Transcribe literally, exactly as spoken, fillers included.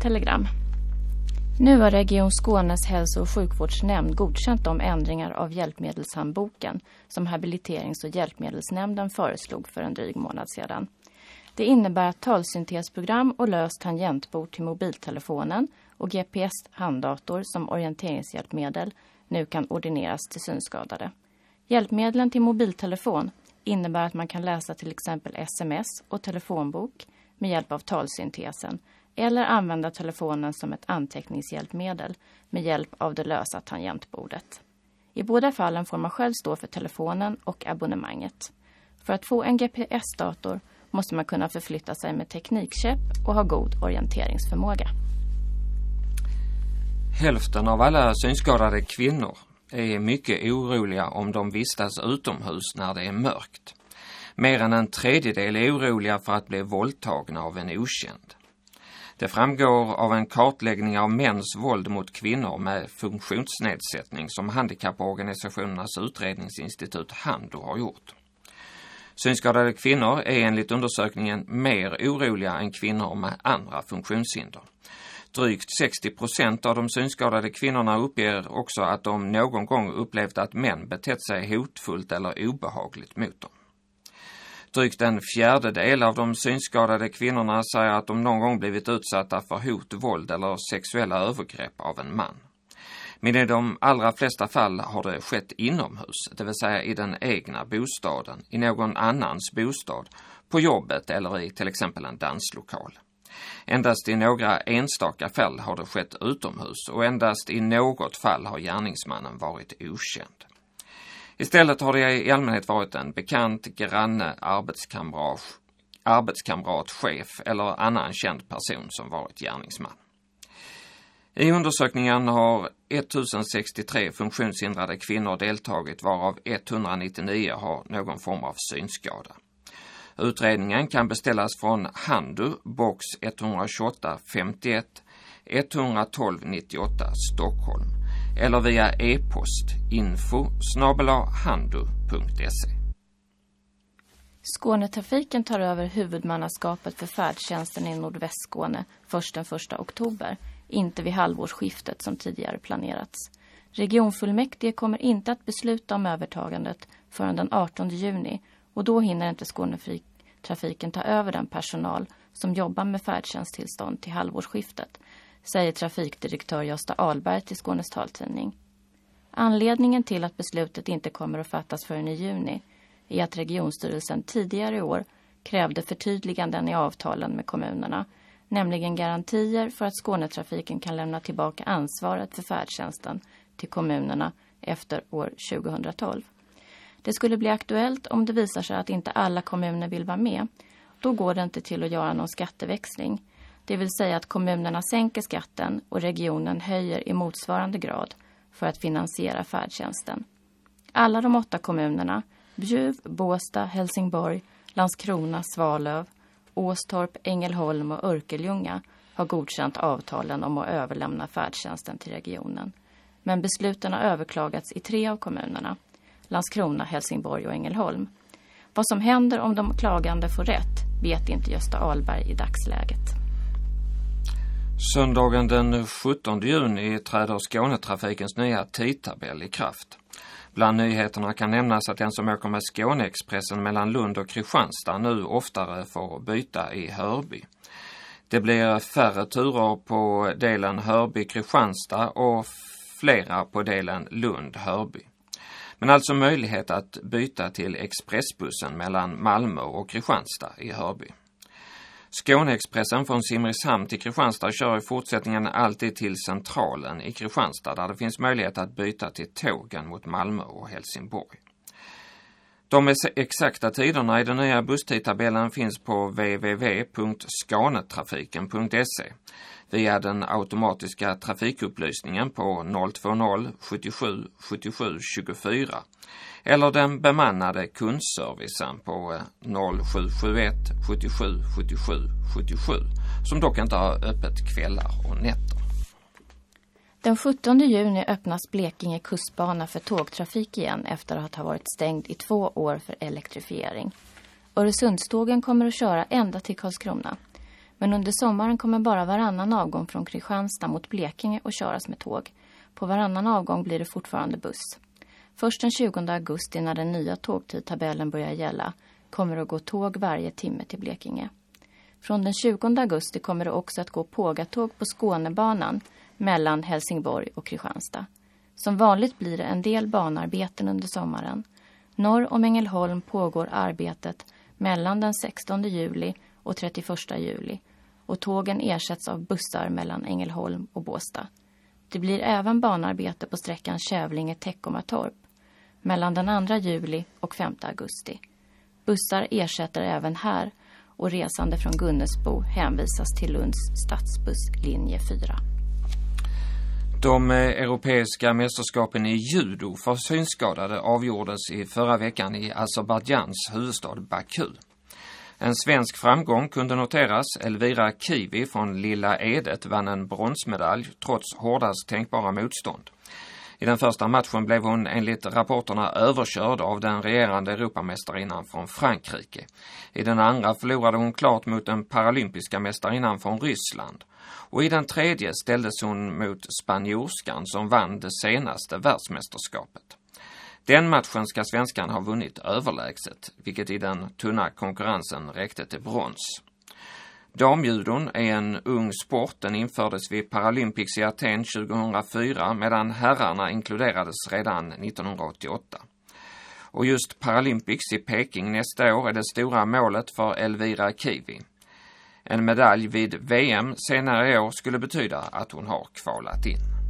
Telegram. Nu har Region Skånes hälso- och sjukvårdsnämnd godkänt de ändringar av hjälpmedelshandboken som habiliterings- och hjälpmedelsnämnden föreslog för en dryg månad sedan. Det innebär att talsyntesprogram och löst tangentbord till mobiltelefonen och G P S-handdator som orienteringshjälpmedel nu kan ordineras till synskadade. Hjälpmedlen till mobiltelefon innebär att man kan läsa till exempel sms och telefonbok med hjälp av talsyntesen eller använda telefonen som ett anteckningshjälpmedel med hjälp av det lösa tangentbordet. I båda fallen får man själv stå för telefonen och abonnemanget. För att få en G P S-dator måste man kunna förflytta sig med teknikkäpp och ha god orienteringsförmåga. Hälften av alla synskadade kvinnor är mycket oroliga om de vistas utomhus när det är mörkt. Mer än en tredjedel är oroliga för att bli våldtagna av en okänd. Det framgår av en kartläggning av mäns våld mot kvinnor med funktionsnedsättning som handikapporganisationernas utredningsinstitut Hando har gjort. Synskadade kvinnor är enligt undersökningen mer oroliga än kvinnor med andra funktionshinder. Drygt sextio procent av de synskadade kvinnorna uppger också att de någon gång upplevt att män betett sig hotfullt eller obehagligt mot dem. Drygt en fjärdedel av de synskadade kvinnorna säger att de någon gång blivit utsatta för hot, våld eller sexuella övergrepp av en man. Men i de allra flesta fall har det skett inomhus, det vill säga i den egna bostaden, i någon annans bostad, på jobbet eller i till exempel en danslokal. Endast i några enstaka fall har det skett utomhus och endast i något fall har gärningsmannen varit okänd. Istället har det i allmänhet varit en bekant, granne, arbetskamrat, arbetskamrat, chef eller annan känd person som varit gärningsman. I undersökningen har ettusensextiotre funktionshindrade kvinnor deltagit, varav etthundranittionio har någon form av synskada. Utredningen kan beställas från Hando, box ett tjugoåtta femtioett ett ett två nittioåtta Stockholm eller via e-post info snabel-a hando punkt se. Skånetrafiken tar över huvudmannaskapet för färdtjänsten i Nordvästskåne först den första oktober, inte vid halvårsskiftet som tidigare planerats. Regionfullmäktige kommer inte att besluta om övertagandet förrän den artonde juni och då hinner inte Skånetrafiken ta över den personal som jobbar med färdtjänsttillstånd till halvårsskiftet, säger trafikdirektör Gösta Ahlberg till Skånes taltidning. Anledningen till att beslutet inte kommer att fattas förrän i juni är att regionstyrelsen tidigare i år krävde förtydliganden i avtalen med kommunerna, nämligen garantier för att Skånetrafiken kan lämna tillbaka ansvaret för färdtjänsten till kommunerna efter år tjugohundratolv. Det skulle bli aktuellt om det visar sig att inte alla kommuner vill vara med. Då går det inte till att göra någon skatteväxling. Det vill säga att kommunerna sänker skatten och regionen höjer i motsvarande grad för att finansiera färdtjänsten. Alla de åtta kommunerna, Bjuv, Båstad, Helsingborg, Landskrona, Svalöv, Åstorp, Ängelholm och Örkelljunga har godkänt avtalen om att överlämna färdtjänsten till regionen. Men besluten har överklagats i tre av kommunerna, Landskrona, Helsingborg och Ängelholm. Vad som händer om de klagande får rätt vet inte Gösta Ahlberg i dagsläget. Söndagen den sjuttonde juni träder Skånetrafikens nya tidtabell i kraft. Bland nyheterna kan nämnas att den som åker med Skåneexpressen mellan Lund och Kristianstad nu oftare får byta i Hörby. Det blir färre turer på delen Hörby-Kristianstad och flera på delen Lund-Hörby. Men alltså möjlighet att byta till expressbussen mellan Malmö och Kristianstad i Hörby. Skåneexpressen från Simrishamn till Kristianstad kör i fortsättningen alltid till centralen i Kristianstad där det finns möjlighet att byta till tågen mot Malmö och Helsingborg. De exakta tiderna i den nya busstidtabellen finns på w w w punkt skanetrafiken punkt se via den automatiska trafikupplysningen på noll två noll sjuttiosju sjuttiosju tjugofyra eller den bemannade kundservicen på noll sju sju ett sjuttiosju sjuttiosju sjuttiosju som dock inte har öppet kvällar och nätter. Den sjuttonde juni öppnas Blekinge kustbana för tågtrafik igen efter att ha varit stängd i två år för elektrifiering. Öresundstågen kommer att köra ända till Karlskrona. Men under sommaren kommer bara varannan avgång från Kristianstad mot Blekinge att köras med tåg. På varannan avgång blir det fortfarande buss. Först den tjugonde augusti när den nya tågtidtabellen börjar gälla kommer det att gå tåg varje timme till Blekinge. Från den tjugonde augusti kommer det också att gå pågatåg på Skånebanan mellan Helsingborg och Kristianstad. Som vanligt blir det en del banarbeten under sommaren. Norr om Ängelholm pågår arbetet mellan den sextonde juli och trettioförsta juli och tågen ersätts av bussar mellan Ängelholm och Båstad. Det blir även banarbete på sträckan Kävlinge-Teckomatorp mellan den andra juli och femte augusti. Bussar ersätter även här och resande från Gunnesbo hänvisas till Lunds stadsbuss linje fyra. De europeiska mästerskapen i judo för synskadade avgjordes i förra veckan i Azerbajdzjans huvudstad Baku. En svensk framgång kunde noteras. Elvira Kivi från Lilla Edet vann en bronsmedalj trots hårdast tänkbara motstånd. I den första matchen blev hon enligt rapporterna överkörd av den regerande Europamästarinnan från Frankrike. I den andra förlorade hon klart mot den paralympiska mästarinnan från Ryssland. Och i den tredje ställdes hon mot spanjorskan som vann det senaste världsmästerskapet. Den matchen ska svenskan ha vunnit överlägset, vilket i den tunna konkurrensen räckte till brons. Damjudon är en ung sport. Den infördes vid Paralympics i Aten tjugohundrafyra medan herrarna inkluderades redan nittonhundraåttioåtta. Och just Paralympics i Peking nästa år är det stora målet för Elvira Kivi. En medalj vid V M senare i år skulle betyda att hon har kvalat in.